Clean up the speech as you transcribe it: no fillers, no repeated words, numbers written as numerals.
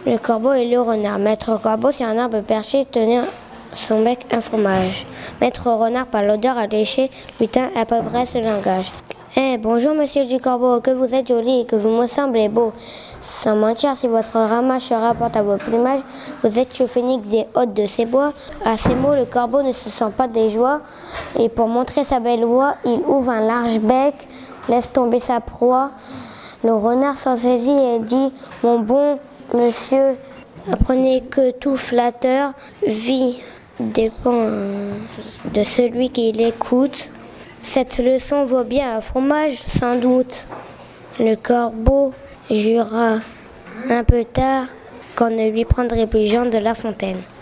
Le corbeau et le renard. Maître corbeau, c'est un arbre perché tenant son bec un fromage. Maître renard, par l'odeur alléchée, lui tint à peu près ce langage. Bonjour monsieur du corbeau, que vous êtes joli et que vous me semblez beau. Sans mentir, si votre ramage se rapporte à vos plumages, vous êtes chou phénix et hôte de ces bois. À ces mots, le corbeau ne se sent pas de joie, et pour montrer sa belle voix, il ouvre un large bec, laisse tomber sa proie. Le renard s'en saisit et dit: mon bon monsieur, apprenez que tout flatteur vit dépend de celui qui l'écoute. Cette leçon vaut bien un fromage, sans doute. Le corbeau jura un peu tard qu'on ne lui prendrait plus Jean de La Fontaine.